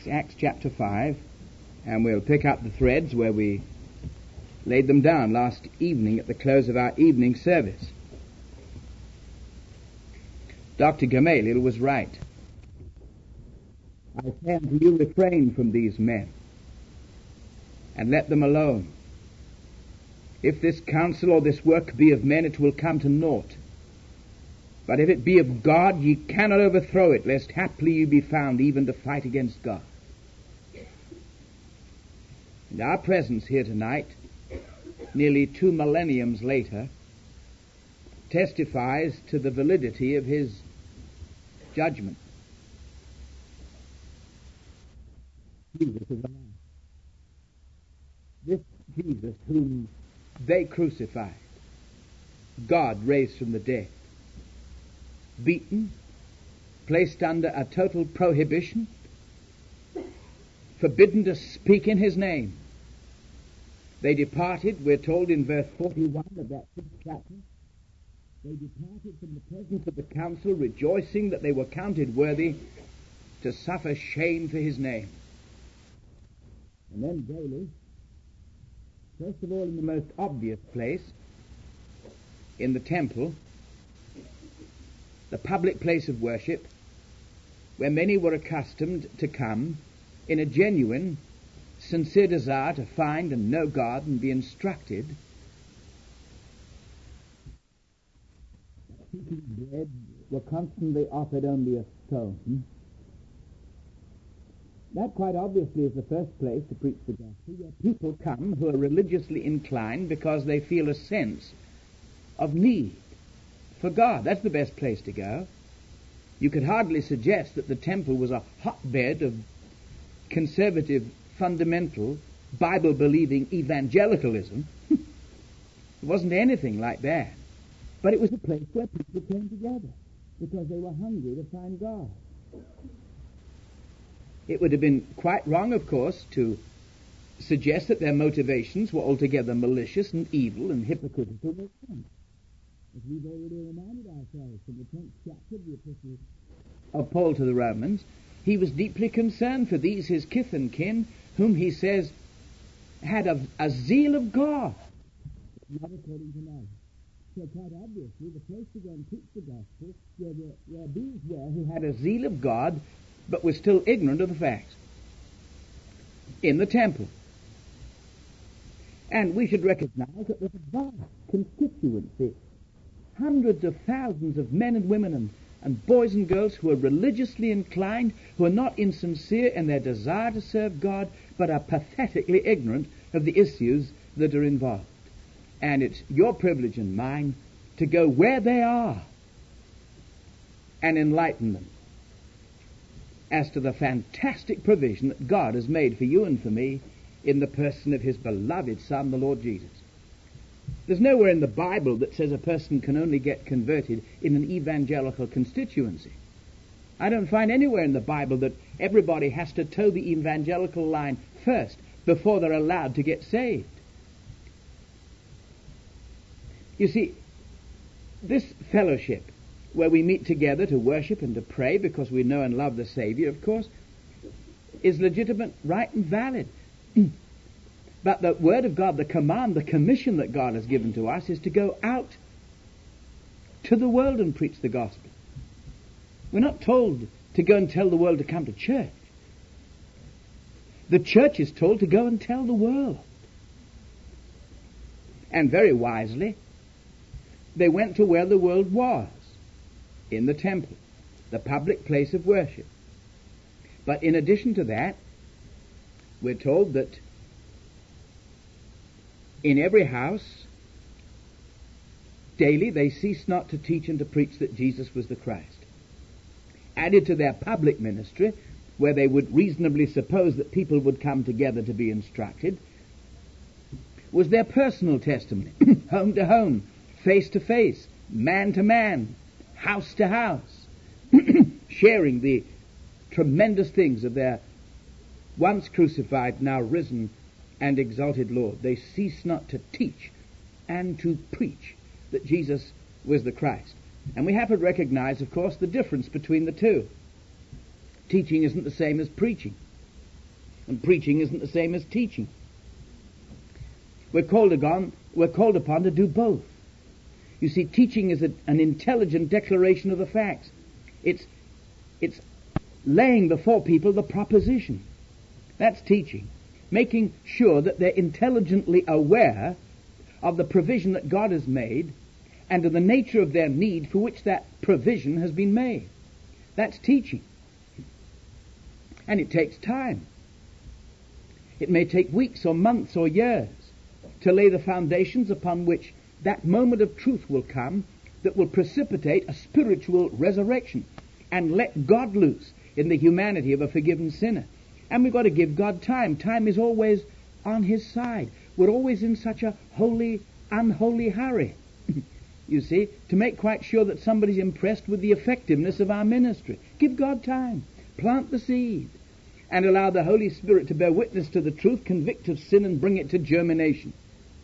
Acts chapter 5, and we'll pick up the threads where we laid them down last evening at the close of our evening service. Dr. Gamaliel was right. I say unto you, refrain from these men, and let them alone. If this counsel or this work be of men, it will come to naught. But if it be of God, ye cannot overthrow it, lest haply ye be found even to fight against God. And our presence here tonight, nearly 2 millenniums later, testifies to the validity of his judgment. Jesus is alive. This Jesus whom they crucified, God raised from the dead, beaten, placed under a total prohibition, forbidden to speak in his name. They departed, we're told in verse 41 of that 6th chapter, they departed from the presence of the council, rejoicing that they were counted worthy to suffer shame for his name. And then daily, first of all in the most obvious place, in the temple, the public place of worship, where many were accustomed to come in a genuine, sincere desire to find and know God and be instructed. Pieces of bread were constantly offered only a stone. That quite obviously is the first place to preach the gospel, where people come who are religiously inclined because they feel a sense of need for God. That's the best place to go. You could hardly suggest that the temple was a hotbed of conservative, fundamental, Bible-believing evangelicalism. It wasn't anything like that. But it was a place where people came together because they were hungry to find God. It would have been quite wrong, of course, to suggest that their motivations were altogether malicious and evil and hypocritical. As we've already reminded ourselves from the 10th chapter of the Epistle of Paul to the Romans, he was deeply concerned for these his kith and kin, whom he says had a zeal of God, not according to knowledge. So quite obviously, the place to go and teach the gospel where these were who had a zeal of God, but were still ignorant of the facts. In the temple. And we should recognize that there's a vast constituency, hundreds of thousands of men and women and boys and girls who are religiously inclined, who are not insincere in their desire to serve God, but are pathetically ignorant of the issues that are involved. And it's your privilege and mine to go where they are and enlighten them as to the fantastic provision that God has made for you and for me in the person of his beloved Son, the Lord Jesus. There's nowhere in the Bible that says a person can only get converted in an evangelical constituency. I don't find anywhere in the Bible that everybody has to toe the evangelical line first before they're allowed to get saved. You see, this fellowship where we meet together to worship and to pray because we know and love the Savior, of course, is legitimate, right, and valid. But the Word of God, the command, the commission that God has given to us is to go out to the world and preach the gospel. We're not told to go and tell the world to come to church. The church is told to go and tell the world. And very wisely, they went to where the world was, in the temple, the public place of worship. But in addition to that, we're told that in every house, daily they ceased not to teach and to preach that Jesus was the Christ. Added to their public ministry, where they would reasonably suppose that people would come together to be instructed, was their personal testimony, home to home, face to face, man to man, house to house, sharing the tremendous things of their once crucified, now risen and exalted Lord. They ceased not to teach and to preach that Jesus was the Christ. And we have to recognize, of course, the difference between the two. Teaching isn't the same as preaching. And preaching isn't the same as teaching. We're called upon to do both. You see, teaching is an intelligent declaration of the facts. It's laying before people the proposition. That's teaching. Making sure that they're intelligently aware of the provision that God has made and of the nature of their need for which that provision has been made. That's teaching. And it takes time. It may take weeks or months or years to lay the foundations upon which that moment of truth will come that will precipitate a spiritual resurrection and let God loose in the humanity of a forgiven sinner. And we've got to give God time. Time is always on his side. We're always in such a holy, unholy hurry, you see, to make quite sure that somebody's impressed with the effectiveness of our ministry. Give God time. Plant the seed and allow the Holy Spirit to bear witness to the truth, convict of sin, and bring it to germination.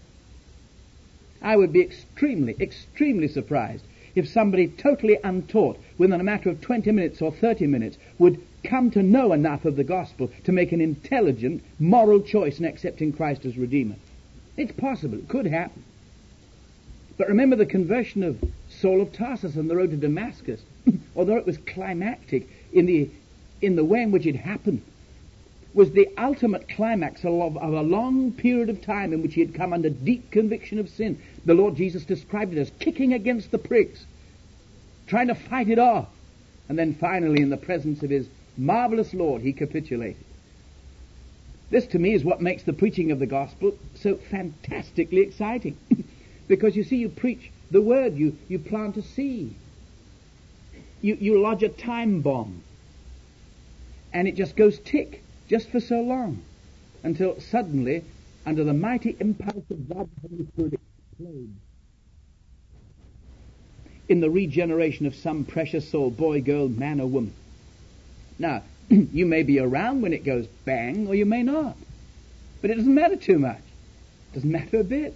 I would be extremely, extremely surprised if somebody totally untaught, within a matter of 20 minutes or 30 minutes, would come to know enough of the gospel to make an intelligent, moral choice in accepting Christ as Redeemer. It's possible. It could happen. But remember the conversion of Saul of Tarsus on the road to Damascus. Although it was climactic in the way in which it happened, was the ultimate climax of a long period of time in which he had come under deep conviction of sin. The Lord Jesus described it as kicking against the pricks, trying to fight it off. And then finally, in the presence of his marvelous Lord, he capitulated. This, to me, is what makes the preaching of the gospel so fantastically exciting. Because, you see, you preach the word, you plant a seed. You lodge a time bomb. And it just goes tick, just for so long, until suddenly, under the mighty impulse of God's Holy Spirit, it explodes in the regeneration of some precious soul, boy, girl, man, or woman. Now, you may be around when it goes bang, or you may not. But it doesn't matter too much. It doesn't matter a bit.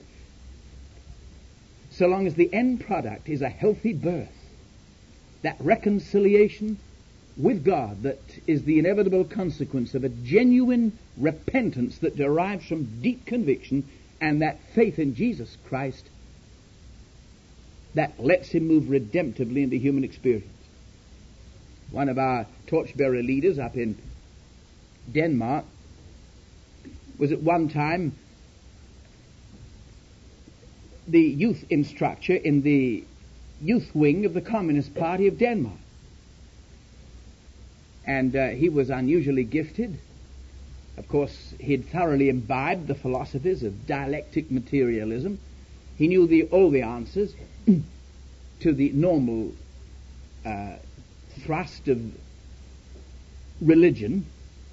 So long as the end product is a healthy birth, that reconciliation with God that is the inevitable consequence of a genuine repentance that derives from deep conviction and that faith in Jesus Christ that lets him move redemptively into human experience. One of our torchbearer leaders up in Denmark was at one time the youth instructor in the youth wing of the Communist Party of Denmark. And he was unusually gifted. Of course, he'd thoroughly imbibed the philosophies of dialectic materialism. He knew all the answers to the normal thrust of religion.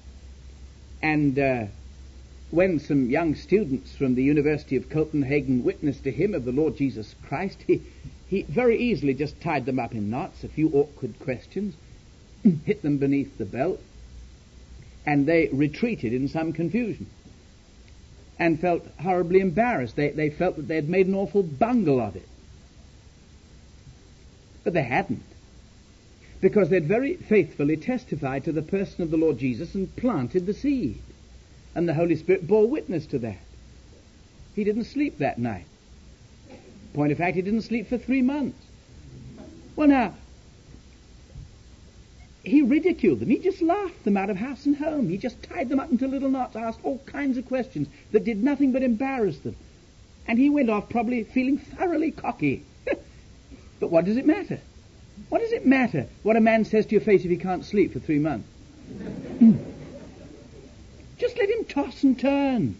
And when some young students from the University of Copenhagen witnessed to him of the Lord Jesus Christ, he very easily just tied them up in knots, a few awkward questions, hit them beneath the belt, and they retreated in some confusion and felt horribly embarrassed. They felt that they had made an awful bungle of it. But they hadn't, because they'd very faithfully testified to the person of the Lord Jesus and planted the seed. And the Holy Spirit bore witness to that. He didn't sleep that night. Point of fact, he didn't sleep for 3 months. Well, now, he ridiculed them. He just laughed them out of house and home. He just tied them up into little knots, asked all kinds of questions that did nothing but embarrass them. And he went off probably feeling thoroughly cocky. But what does it matter? What does it matter what a man says to your face if he can't sleep for 3 months? Just let him toss and turn.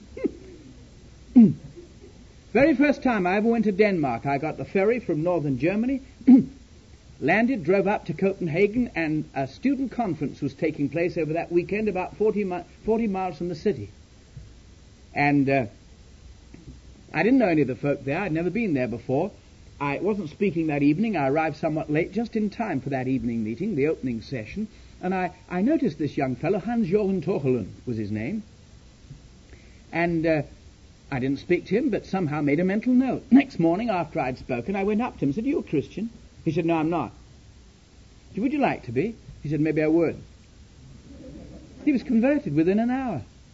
Very first time I ever went to Denmark, I got the ferry from northern Germany, landed, drove up to Copenhagen, and a student conference was taking place over that weekend about 40 miles from the city. And I didn't know any of the folk there. I'd never been there before. I wasn't speaking that evening. I arrived somewhat late, just in time for that evening meeting, the opening session. And I noticed this young fellow, Hans-Jochen Torkelund was his name. And I didn't speak to him, but somehow made a mental note. Next morning, after I'd spoken, I went up to him and said, "Are you a Christian?" He said, "No, I'm not." "Would you like to be?" He said, "Maybe I would." He was converted within an hour.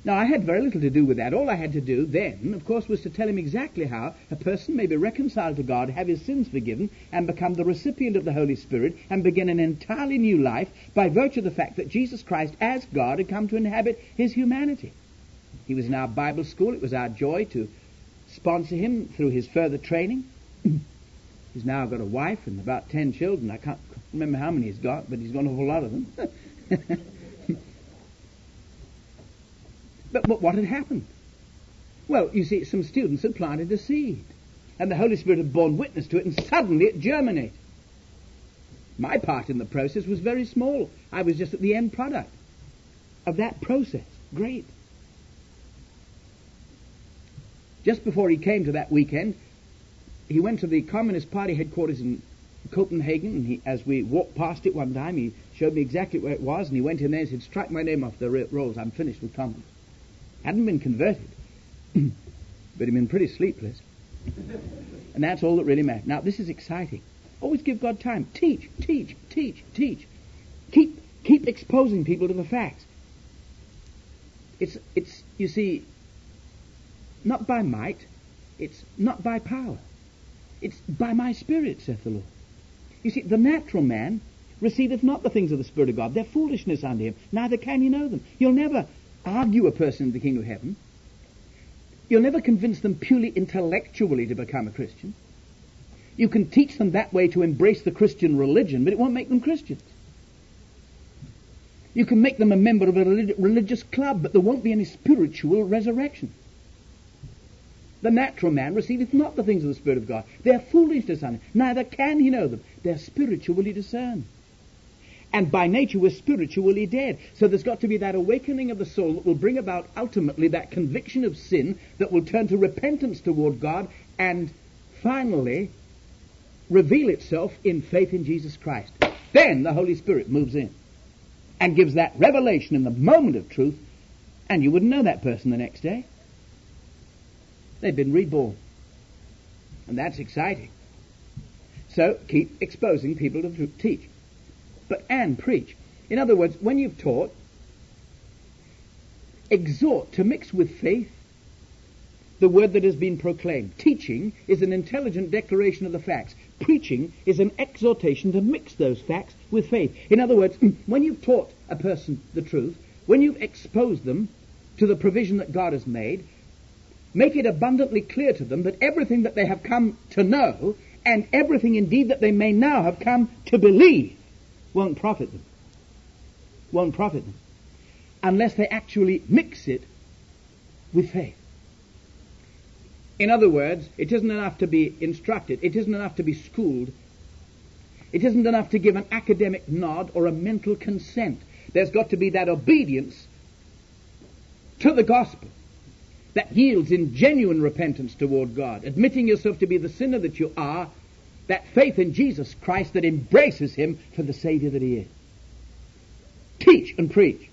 Now, I had very little to do with that. All I had to do then, of course, was to tell him exactly how a person may be reconciled to God, have his sins forgiven, and become the recipient of the Holy Spirit, and begin an entirely new life by virtue of the fact that Jesus Christ, as God, had come to inhabit his humanity. He was in our Bible school. It was our joy to sponsor him through his further training. He's now got a wife and about 10 children. I can't remember how many he's got, but he's got a whole lot of them. But what had happened? Well, you see, some students had planted a seed, and the Holy Spirit had borne witness to it, and suddenly it germinated. My part in the process was very small. I was just at the end product of that process. Great. Just before he came to that weekend, he went to the Communist Party headquarters in Copenhagen, and as we walked past it one time, he showed me exactly where it was, and he went in there and said, "Strike my name off the rolls. I'm finished with communism." Hadn't been converted, but he'd been pretty sleepless. And that's all that really mattered. Now, this is exciting. Always give God time. Teach, teach, teach, teach. Keep exposing people to the facts. It's you see, not by might, it's not by power. It's by my Spirit, saith the Lord. You see, the natural man receiveth not the things of the Spirit of God. They're foolishness unto him. Neither can he know them. You'll never argue a person in the kingdom of heaven. You'll never convince them purely intellectually to become a Christian. You can teach them that way to embrace the Christian religion, but it won't make them Christians. You can make them a member of a religious club, but there won't be any spiritual resurrection. The natural man receiveth not the things of the Spirit of God. They are foolishness unto him. Neither can he know them. They are spiritually discerned. And by nature we're spiritually dead. So there's got to be that awakening of the soul that will bring about ultimately that conviction of sin that will turn to repentance toward God and finally reveal itself in faith in Jesus Christ. Then the Holy Spirit moves in and gives that revelation in the moment of truth, and you wouldn't know that person the next day. They've been reborn. And that's exciting. So keep exposing people to the truth. Teach. And preach. In other words, when you've taught, exhort to mix with faith the word that has been proclaimed. Teaching is an intelligent declaration of the facts. Preaching is an exhortation to mix those facts with faith. In other words, when you've taught a person the truth, when you've exposed them to the provision that God has made, make it abundantly clear to them that everything that they have come to know, and everything indeed that they may now have come to believe, won't profit them. Won't profit them. Unless they actually mix it with faith. In other words, it isn't enough to be instructed. It isn't enough to be schooled. It isn't enough to give an academic nod or a mental consent. There's got to be that obedience to the gospel that yields in genuine repentance toward God, admitting yourself to be the sinner that you are, that faith in Jesus Christ that embraces him for the Savior that he is. Teach and preach.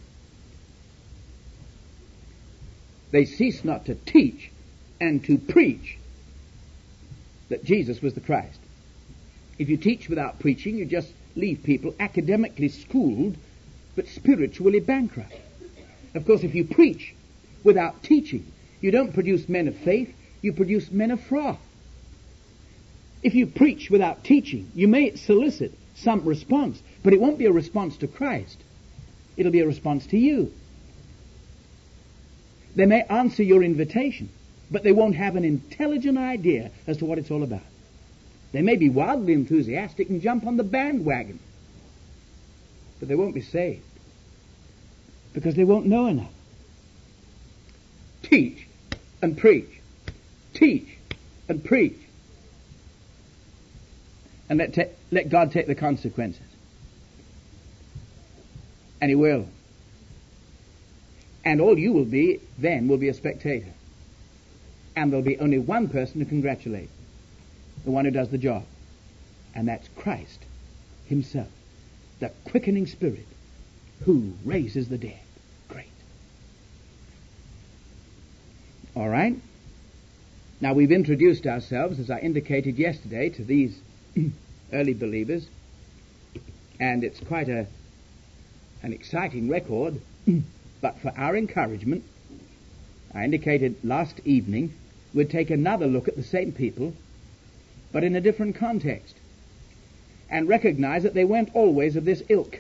They cease not to teach and to preach that Jesus was the Christ. If you teach without preaching, you just leave people academically schooled but spiritually bankrupt. Of course, if you preach without teaching, you don't produce men of faith, you produce men of froth. If you preach without teaching, you may solicit some response, but it won't be a response to Christ. It'll be a response to you. They may answer your invitation, but they won't have an intelligent idea as to what it's all about. They may be wildly enthusiastic and jump on the bandwagon, but they won't be saved because they won't know enough. Teach and preach. Teach and preach. And let God take the consequences. And he will. And all you will be then will be a spectator. And there'll be only one person to congratulate. The one who does the job. And that's Christ himself. The quickening Spirit who raises the dead. Great. All right. Now we've introduced ourselves, as I indicated yesterday, to these early believers, and it's quite an exciting record, but for our encouragement, I indicated last evening we'd take another look at the same people, but in a different context, and recognize that they weren't always of this ilk.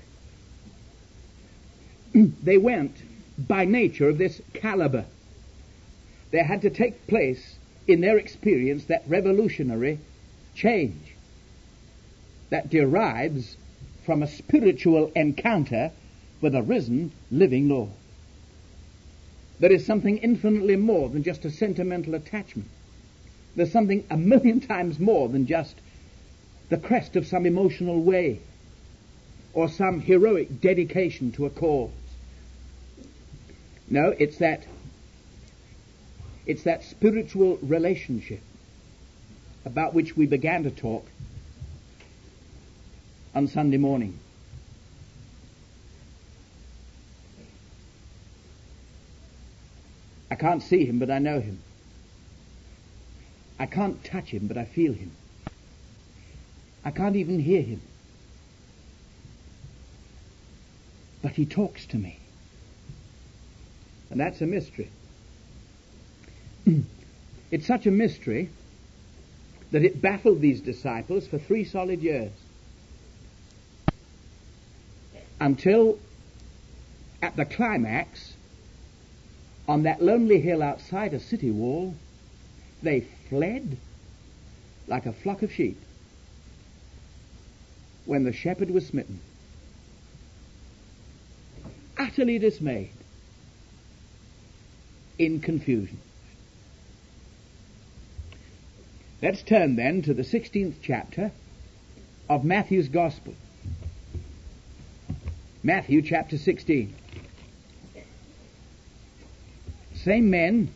They weren't by nature of this caliber. There had to take place in their experience that revolutionary change that derives from a spiritual encounter with a risen, living Lord. There is something infinitely more than just a sentimental attachment. There's something a million times more than just the crest of some emotional wave or some heroic dedication to a cause. No, it's that spiritual relationship about which we began to talk on Sunday morning. I can't see him, but I know him. I can't touch him, but I feel him. I can't even hear him, but he talks to me. And that's a mystery. It's such a mystery that it baffled these disciples for 3 solid years, until at the climax, on that lonely hill outside a city wall, they fled like a flock of sheep when the shepherd was smitten, utterly dismayed, in confusion. Let's turn then to the 16th chapter of Matthew's Gospel. Matthew chapter 16. Same men,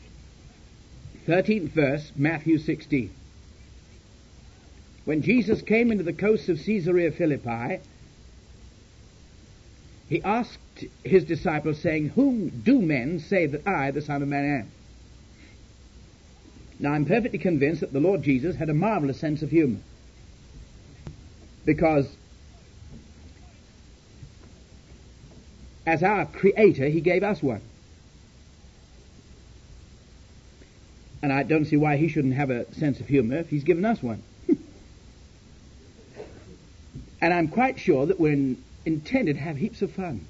13th verse, Matthew 16. When Jesus came into the coasts of Caesarea Philippi, he asked his disciples, saying, "Whom do men say that I, the Son of Man, am?" Now, I'm perfectly convinced that the Lord Jesus had a marvelous sense of humor, because as our Creator, he gave us one. And I don't see why he shouldn't have a sense of humor if he's given us one. And I'm quite sure that we're intended to have heaps of fun.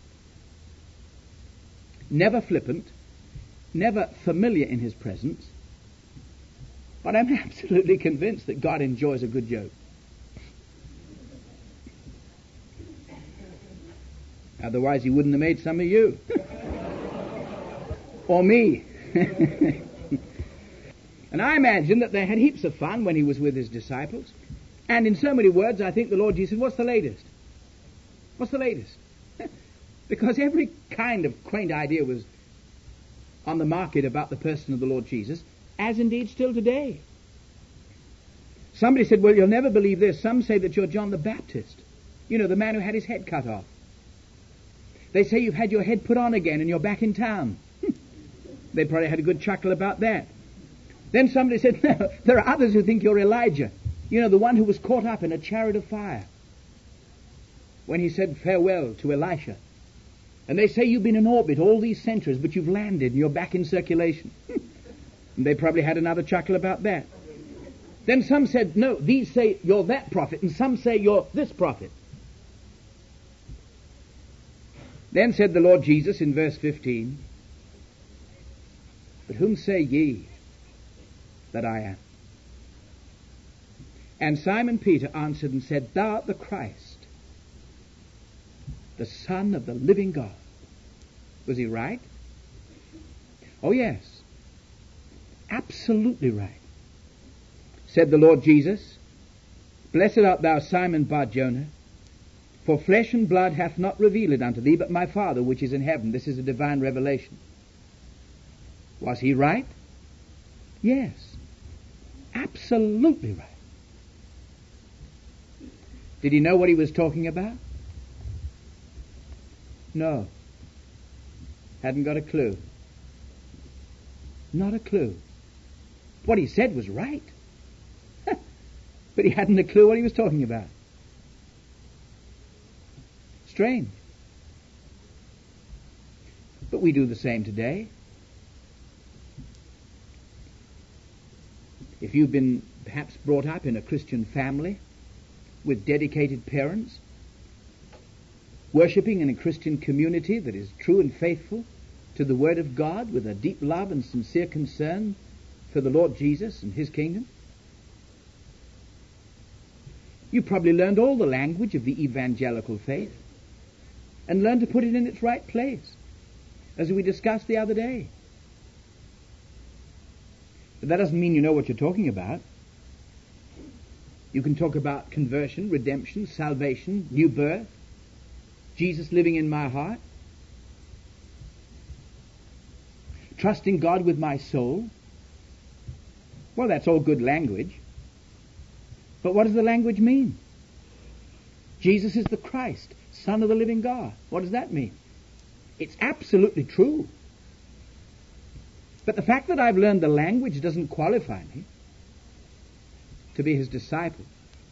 Never flippant, never familiar in his presence, but I'm absolutely convinced that God enjoys a good joke. Otherwise he wouldn't have made some of you. Or me. And I imagine that they had heaps of fun when he was with his disciples. And in so many words, I think the Lord Jesus said, "What's the latest? What's the latest?" Because every kind of quaint idea was on the market about the person of the Lord Jesus, as indeed still today. Somebody said, "Well, you'll never believe this. Some say that you're John the Baptist. You know, the man who had his head cut off. They say you've had your head put on again and you're back in town." They probably had a good chuckle about that. Then somebody said, "No, there are others who think you're Elijah. You know, the one who was caught up in a chariot of fire when he said farewell to Elisha. And they say you've been in orbit all these centuries, but you've landed and you're back in circulation." And they probably had another chuckle about that. Then some said, "No, these say you're that prophet, and some say you're this prophet." Then said the Lord Jesus in verse 15, "But whom say ye that I am?" And Simon Peter answered and said, "Thou art the Christ, the Son of the living God." Was he right? Oh yes, absolutely right. Said the Lord Jesus, "Blessed art thou, Simon Bar-Jonah, for flesh and blood hath not revealed it unto thee, but my Father which is in heaven." This is a divine revelation. Was he right? Yes, absolutely right. Did he know what he was talking about? No. Hadn't got a clue. Not a clue. What he said was right. But he hadn't a clue what he was talking about. Strange. But we do the same today. If you've been perhaps brought up in a Christian family with dedicated parents, worshipping in a Christian community that is true and faithful to the Word of God with a deep love and sincere concern for the Lord Jesus and His kingdom, you probably learned all the language of the evangelical faith and learned to put it in its right place, as we discussed the other day. But that doesn't mean you know what you're talking about. You can talk about conversion, redemption, salvation, new birth, Jesus living in my heart, trusting God with my soul. Well, that's all good language. But what does the language mean? Jesus is the Christ, Son of the living God. What does that mean? It's absolutely true. But the fact that I've learned the language doesn't qualify me to be His disciple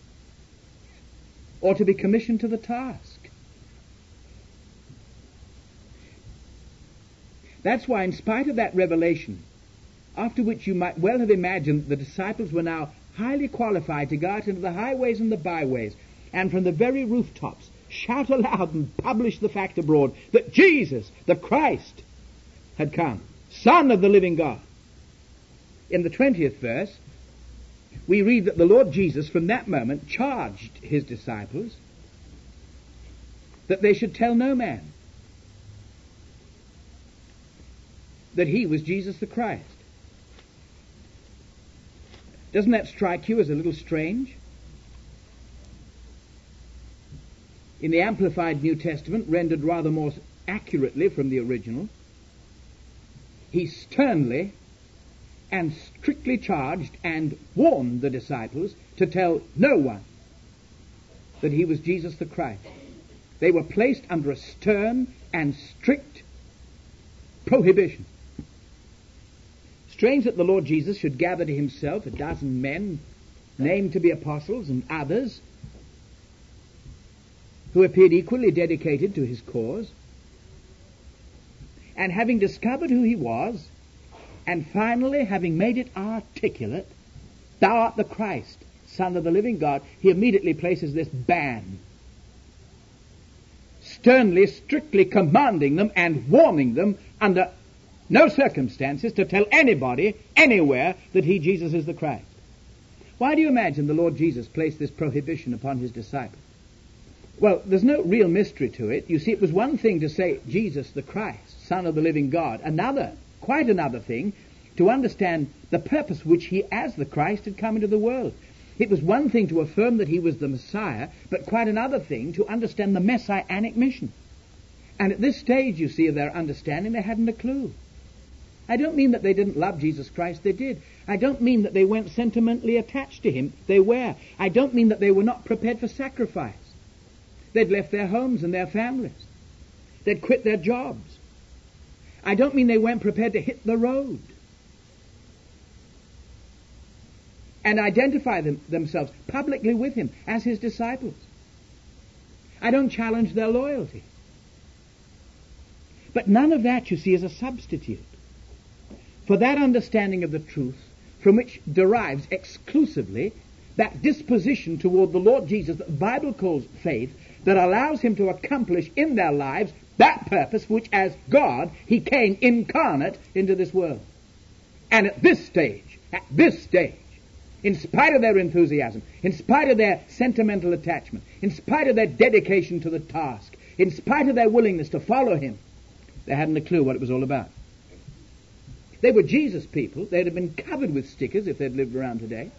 or to be commissioned to the task. That's why, in spite of that revelation, after which you might well have imagined the disciples were now highly qualified to go out into the highways and the byways, and from the very rooftops shout aloud and publish the fact abroad that Jesus, the Christ, had come, Son of the living God. In the 20th verse, we read that the Lord Jesus from that moment charged His disciples that they should tell no man that He was Jesus the Christ. Doesn't that strike you as a little strange? In the Amplified New Testament, rendered rather more accurately from the original, He sternly and strictly charged and warned the disciples to tell no one that He was Jesus the Christ. They were placed under a stern and strict prohibition. Strange that the Lord Jesus should gather to Himself a dozen men named to be apostles and others who appeared equally dedicated to His cause, and having discovered who He was, and finally having made it articulate, "Thou art the Christ, Son of the living God," He immediately places this ban, sternly, strictly commanding them and warning them under no circumstances to tell anybody, anywhere, that He, Jesus, is the Christ. Why do you imagine the Lord Jesus placed this prohibition upon His disciples? Well, there's no real mystery to it. You see, it was one thing to say Jesus the Christ, Son of the living God. Another, quite another thing, to understand the purpose which He, as the Christ, had come into the world. It was one thing to affirm that He was the Messiah, but quite another thing to understand the messianic mission. And at this stage, you see, of their understanding, they hadn't a clue. I don't mean that they didn't love Jesus Christ. They did. I don't mean that they weren't sentimentally attached to Him. They were. I don't mean that they were not prepared for sacrifice. They'd left their homes and their families. They'd quit their jobs. I don't mean they weren't prepared to hit the road and identify themselves publicly with Him as His disciples. I don't challenge their loyalty. But none of that, you see, is a substitute for that understanding of the truth from which derives exclusively that disposition toward the Lord Jesus that the Bible calls faith, that allows Him to accomplish in their lives that purpose which, as God, He came incarnate into this world. And at this stage, in spite of their enthusiasm, in spite of their sentimental attachment, in spite of their dedication to the task, in spite of their willingness to follow Him, they hadn't a clue what it was all about. They were Jesus people. They'd have been covered with stickers if they'd lived around today.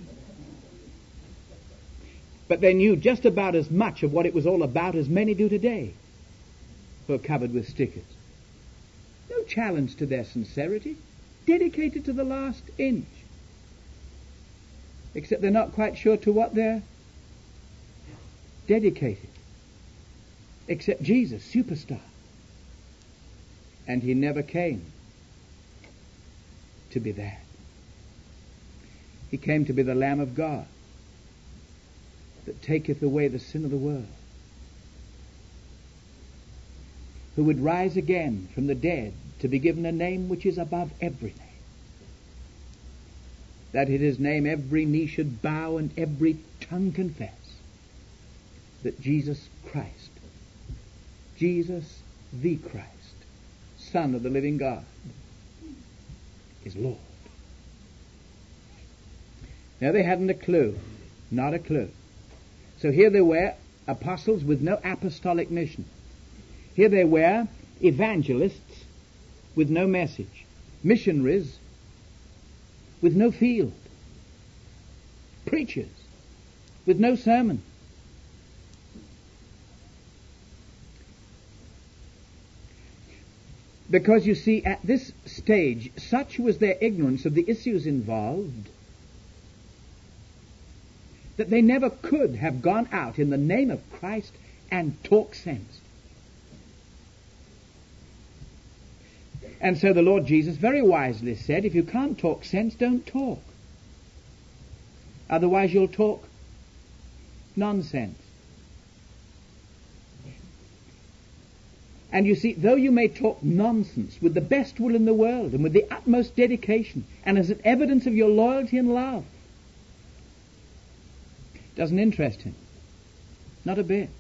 But they knew just about as much of what it was all about as many do today who are covered with stickers. No challenge to their sincerity. Dedicated to the last inch. Except they're not quite sure to what they're dedicated. Except Jesus, superstar. And He never came to be that. He came to be the Lamb of God that taketh away the sin of the world, who would rise again from the dead to be given a name which is above every name. that at his name every knee should bow and every tongue confess that Jesus Christ, Jesus the Christ, Son of the living God, is Lord. Now they hadn't a clue, not a clue. So here they were, apostles with no apostolic mission. Here they were, evangelists with no message, missionaries with no field, preachers with no sermon. Because you see, at this stage, such was their ignorance of the issues involved that they never could have gone out in the name of Christ and talk sense. And so the Lord Jesus very wisely said, if you can't talk sense, don't talk. Otherwise you'll talk nonsense. And you see, though you may talk nonsense with the best will in the world and with the utmost dedication and as an evidence of your loyalty and love, doesn't interest him. Not a bit.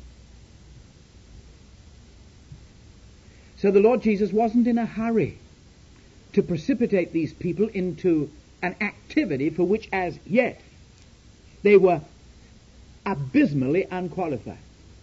So the Lord Jesus wasn't in a hurry to precipitate these people into an activity for which as yet they were abysmally unqualified.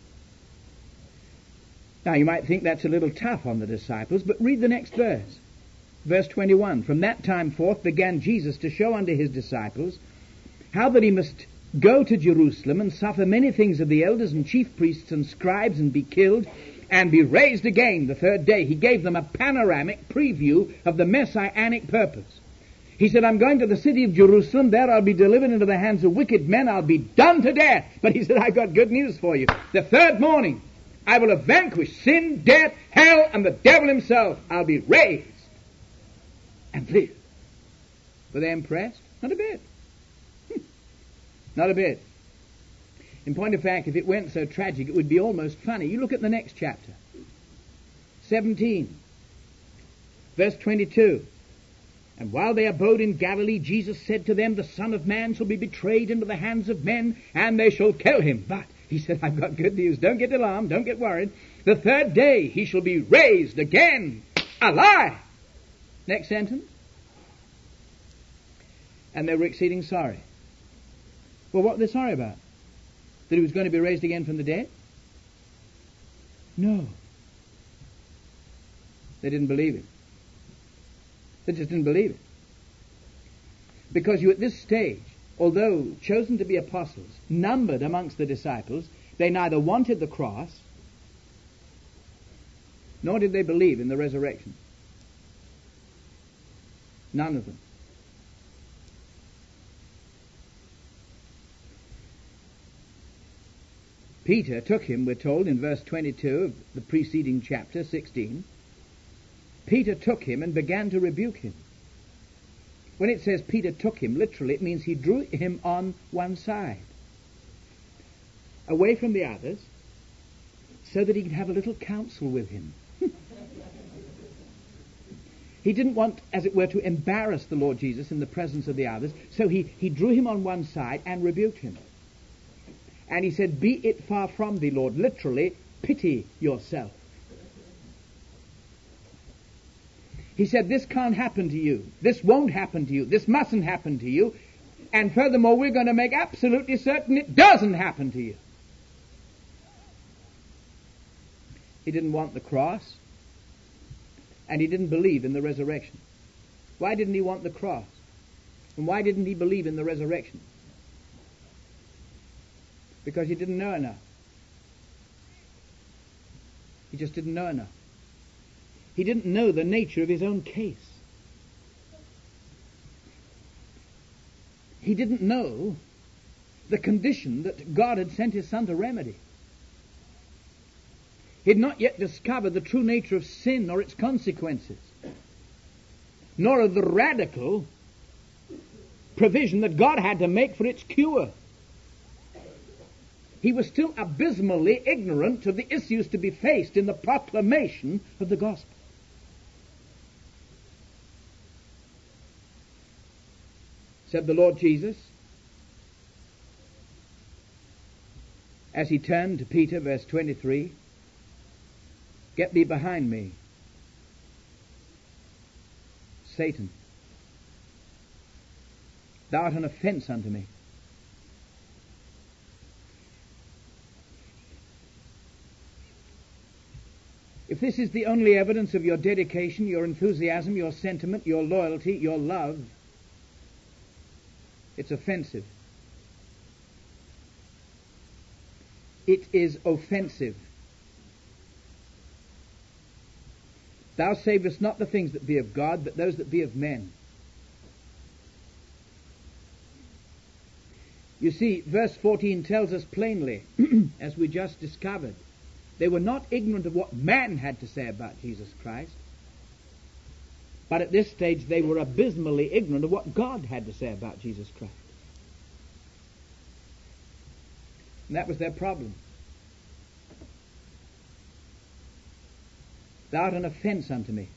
Now you might think that's a little tough on the disciples, but read the next verse. Verse 21. From that time forth began Jesus to show unto his disciples how that he must go to Jerusalem and suffer many things of the elders and chief priests and scribes and be killed and be raised again the third day. He gave them a panoramic preview of the messianic purpose. He said, I'm going to the city of Jerusalem. There I'll be delivered into the hands of wicked men. I'll be done to death. But he said, I've got good news for you. The third morning I will have vanquished sin, death, hell, and the devil himself. I'll be raised and live. Were they impressed? Not a bit. Not a bit. In point of fact, if it weren't so tragic, it would be almost funny. You look at the next chapter. 17. Verse 22. And while they abode in Galilee, Jesus said to them, the Son of Man shall be betrayed into the hands of men, and they shall kill him. But, he said, I've got good news. Don't get alarmed. Don't get worried. The third day he shall be raised again, alive. Next sentence. And they were exceeding sorry. Well, what were they sorry about? That he was going to be raised again from the dead? No. They didn't believe it. They just didn't believe it. Because you at this stage, although chosen to be apostles, numbered amongst the disciples, they neither wanted the cross, nor did they believe in the resurrection. None of them. Peter took him, we're told in verse 22 of the preceding chapter, 16. Peter took him and began to rebuke him. When it says Peter took him, literally it means he drew him on one side, away from the others, so that he could have a little counsel with him. He didn't want, as it were, to embarrass the Lord Jesus in the presence of the others, so he drew him on one side and rebuked him. And he said, be it far from thee, Lord. Literally, pity yourself. He said, this can't happen to you. This won't happen to you. This mustn't happen to you. And furthermore, we're going to make absolutely certain it doesn't happen to you. He didn't want the cross. And he didn't believe in the resurrection. Why didn't he want the cross? And why didn't he believe in the resurrection? Because he didn't know enough. He just didn't know enough. He didn't know the nature of his own case. He didn't know the condition that God had sent his Son to remedy. He had not yet discovered the true nature of sin or its consequences, nor of the radical provision that God had to make for its cure. He was still abysmally ignorant of the issues to be faced in the proclamation of the gospel. said the Lord Jesus, as he turned to Peter, verse 23, "Get thee behind me, Satan. Thou art an offence unto me." If this is the only evidence of your dedication, your enthusiasm, your sentiment, your loyalty, your love, it's offensive. It is offensive. Thou savest not the things that be of God, but those that be of men. You see, verse 14 tells us plainly, as we just discovered, they were not ignorant of what man had to say about Jesus Christ, but at this stage they were abysmally ignorant of what God had to say about Jesus Christ. And that was their problem. Thou art an offence unto me.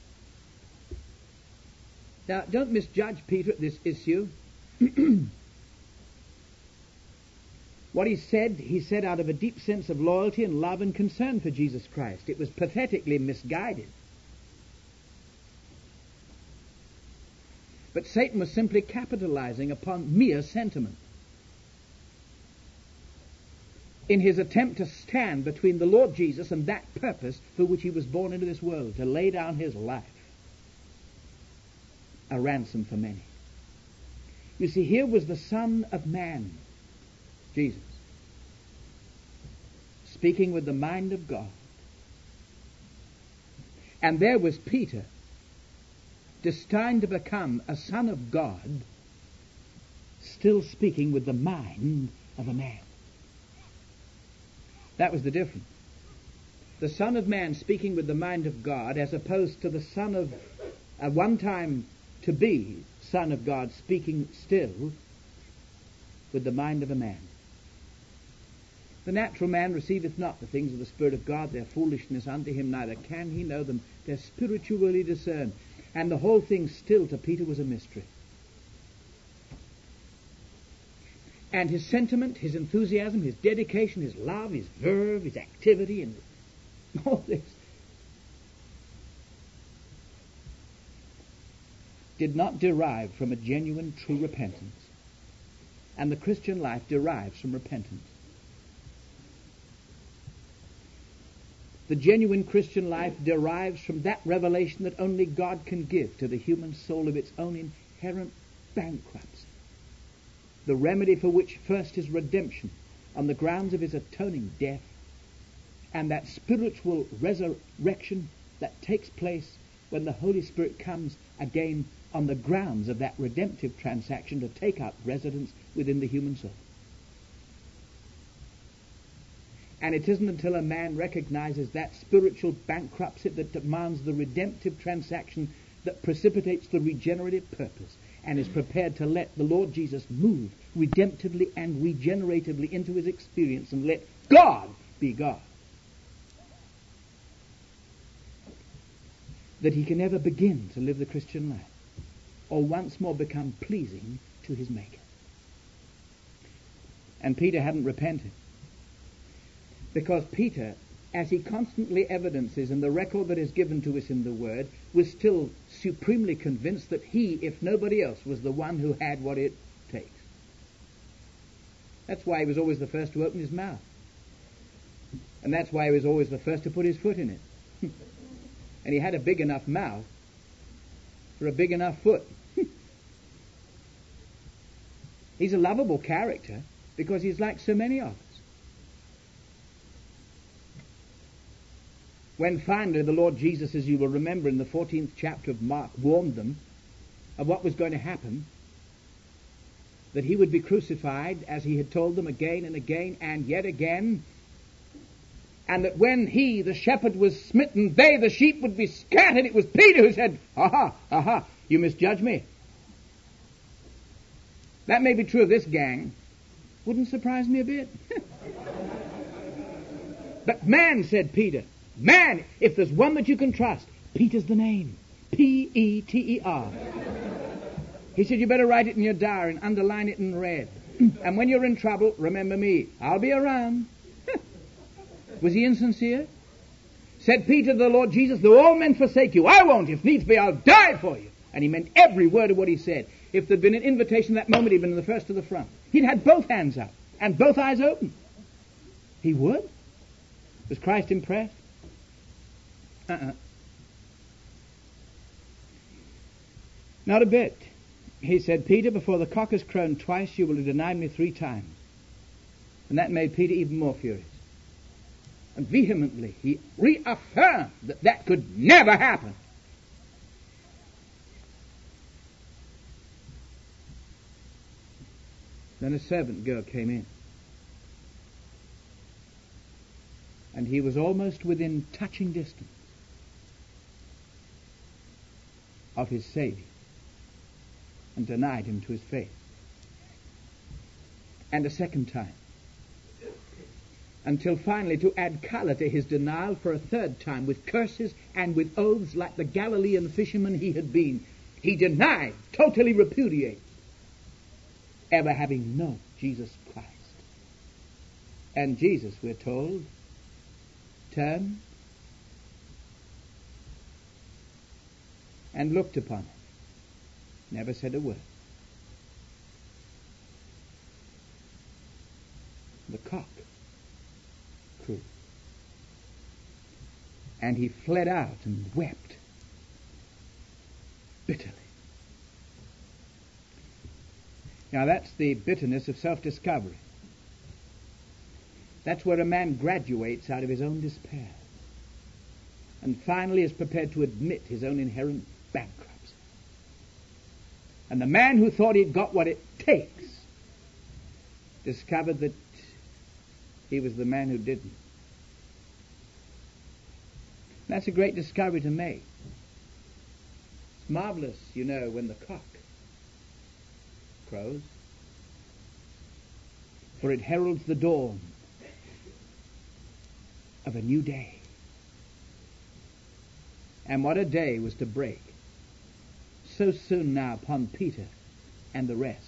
Now, don't misjudge Peter at this issue. What he said out of a deep sense of loyalty and love and concern for Jesus Christ. It was pathetically misguided. But Satan was simply capitalizing upon mere sentiment in his attempt to stand between the Lord Jesus and that purpose for which he was born into this world, to lay down his life, a ransom for many. You see, here was the Son of Man, Jesus, speaking with the mind of God. And there was Peter, destined to become a son of God, still speaking with the mind of a man. That was the difference. The Son of Man speaking with the mind of God, as opposed to the Son of, at one time to be Son of God, speaking still with the mind of a man. The natural man receiveth not the things of the Spirit of God, their foolishness unto him, neither can he know them. They're spiritually discerned. And the whole thing still to Peter was a mystery. And his sentiment, his enthusiasm, his dedication, his love, his verve, his activity, and all this did not derive from a genuine, true repentance. And the Christian life derives from repentance. The genuine Christian life derives from that revelation that only God can give to the human soul of its own inherent bankruptcy. The remedy for which first is redemption on the grounds of his atoning death, and that spiritual resurrection that takes place when the Holy Spirit comes again on the grounds of that redemptive transaction to take up residence within the human soul. And it isn't until a man recognizes that spiritual bankruptcy that demands the redemptive transaction that precipitates the regenerative purpose, and is prepared to let the Lord Jesus move redemptively and regeneratively into his experience and let God be God, that he can ever begin to live the Christian life or once more become pleasing to his Maker. And Peter hadn't repented, because Peter, as he constantly evidences in the record that is given to us in the Word, was still supremely convinced that he, if nobody else, was the one who had what it takes. That's why he was always the first to open his mouth. And that's why he was always the first to put his foot in it. And he had a big enough mouth for a big enough foot. He's a lovable character because he's like so many of us. When finally the Lord Jesus, as you will remember in the 14th chapter of Mark, warned them of what was going to happen, that he would be crucified, as he had told them again and again and yet again, and that when he, the shepherd, was smitten, they, the sheep, would be scattered. It was Peter who said, aha, you misjudge me. That may be true of this gang. Wouldn't surprise me a bit. But man, said Peter, man, if there's one that you can trust, Peter's the name. Peter. He said, you better write it in your diary and underline it in red. And when you're in trouble, remember me. I'll be around. Was he insincere? Said Peter to the Lord Jesus, though all men forsake you, I won't. If needs be, I'll die for you. And he meant every word of what he said. If there'd been an invitation that moment, he'd been the first to the front. He'd had both hands up and both eyes open. He would. Was Christ impressed? Not a bit. He said, Peter, before the cock has crowed twice, you will have denied me 3 times. And that made Peter even more furious. And vehemently, he reaffirmed that that could never happen. Then a servant girl came in. And he was almost within touching distance of his Savior, and denied him to his face. And a second time. Until finally, to add color to his denial, for a third time, with curses and with oaths like the Galilean fisherman he had been, he denied, totally repudiated, ever having known Jesus Christ. And Jesus, we're told, turned and looked upon him. Never said a word. The cock crew. And he fled out and wept bitterly. Now that's the bitterness of self-discovery. That's where a man graduates out of his own despair and finally is prepared to admit his own inherent bankruptcy. And the man who thought he'd got what it takes discovered that he was the man who didn't. That's a great discovery to make. It's marvelous, you know, when the cock crows, for it heralds the dawn of a new day. And what a day was to break so soon now upon Peter and the rest,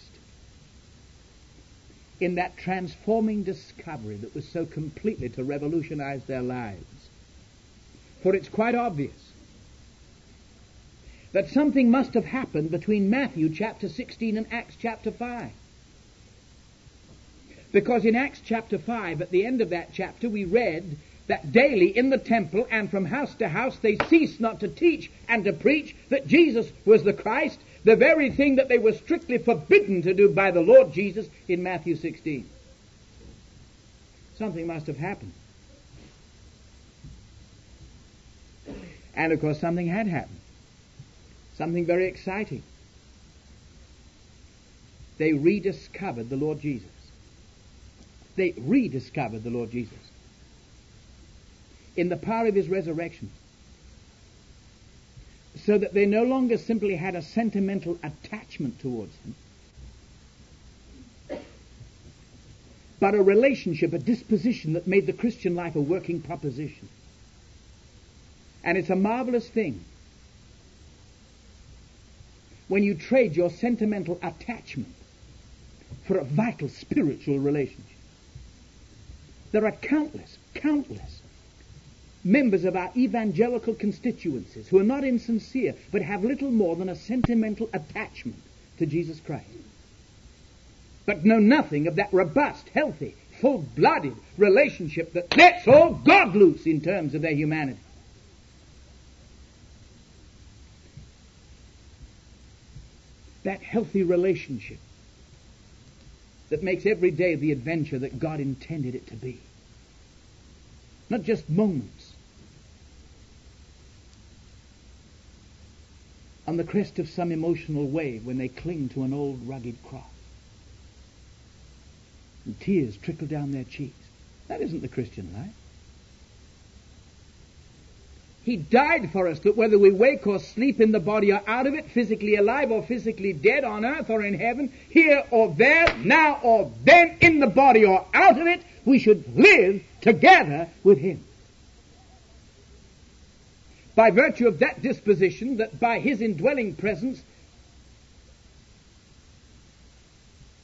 in that transforming discovery that was so completely to revolutionize their lives. For it's quite obvious that something must have happened between Matthew chapter 16 and Acts chapter 5. Because in Acts chapter 5, at the end of that chapter, we read that daily in the temple and from house to house they ceased not to teach and to preach that Jesus was the Christ, the very thing that they were strictly forbidden to do by the Lord Jesus in Matthew 16. Something must have happened. And of course something had happened. Something very exciting. They rediscovered the Lord Jesus. They rediscovered the Lord Jesus in the power of his resurrection, so that they no longer simply had a sentimental attachment towards him, but a relationship, a disposition that made the Christian life a working proposition. And it's a marvelous thing when you trade your sentimental attachment for a vital spiritual relationship. There are countless members of our evangelical constituencies who are not insincere, but have little more than a sentimental attachment to Jesus Christ, but know nothing of that robust, healthy, full-blooded relationship that lets all God loose in terms of their humanity. That healthy relationship that makes every day the adventure that God intended it to be. Not just moments on the crest of some emotional wave when they cling to an old rugged cross and tears trickle down their cheeks. That isn't the Christian life. He died for us that whether we wake or sleep in the body or out of it, physically alive or physically dead, on earth or in heaven, here or there, now or then, in the body or out of it, we should live together with him. By virtue of that disposition, that by his indwelling presence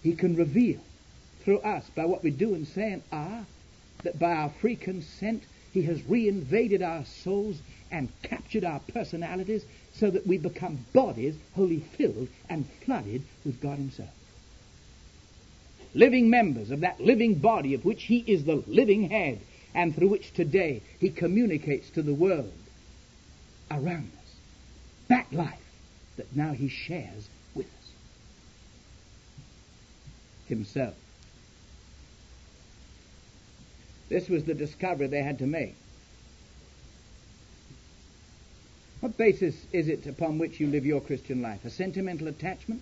He can reveal through us by what we do and say and are, that by our free consent he has reinvaded our souls and captured our personalities so that we become bodies wholly filled and flooded with God himself. Living members of that living body of which he is the living head, and through which today he communicates to the world around us that life that now he shares with us himself. This was the discovery they had to make. What basis is it upon which you live your Christian life? A sentimental attachment?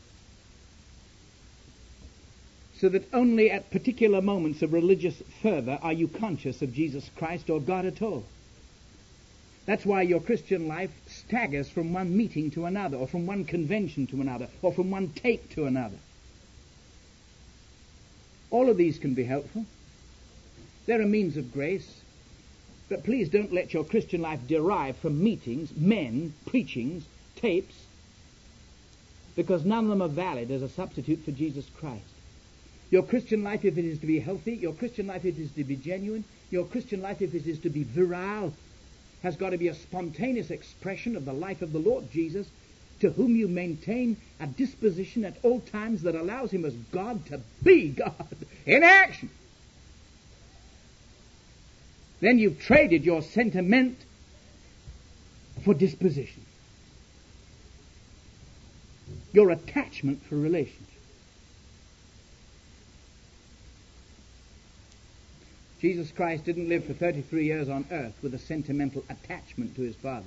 So that only at particular moments of religious fervor are you conscious of Jesus Christ or God at all. That's why your Christian life staggers from one meeting to another, or from one convention to another, or from one tape to another. All of these can be helpful. They're a means of grace. But please don't let your Christian life derive from meetings, men, preachings, tapes, because none of them are valid as a substitute for Jesus Christ. Your Christian life, if it is to be healthy, your Christian life, if it is to be genuine, your Christian life, if it is to be virile, has got to be a spontaneous expression of the life of the Lord Jesus, to whom you maintain a disposition at all times that allows him as God to be God in action. Then you've traded your sentiment for disposition, your attachment for relationship. Jesus Christ didn't live for 33 years on earth with a sentimental attachment to his Father.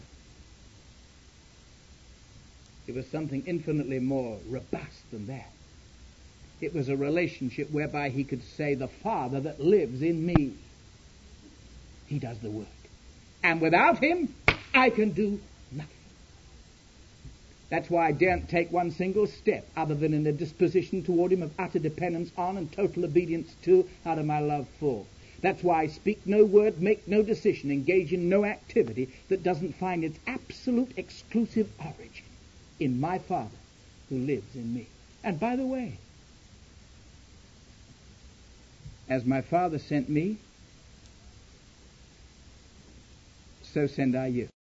It was something infinitely more robust than that. It was a relationship whereby he could say, the Father that lives in me, he does the work. And without him, I can do nothing. That's why I daren't take one single step other than in a disposition toward him of utter dependence on and total obedience to, out of my love for. That's why I speak no word, make no decision, engage in no activity that doesn't find its absolute exclusive origin in my Father who lives in me. And by the way, as my Father sent me, so send I you.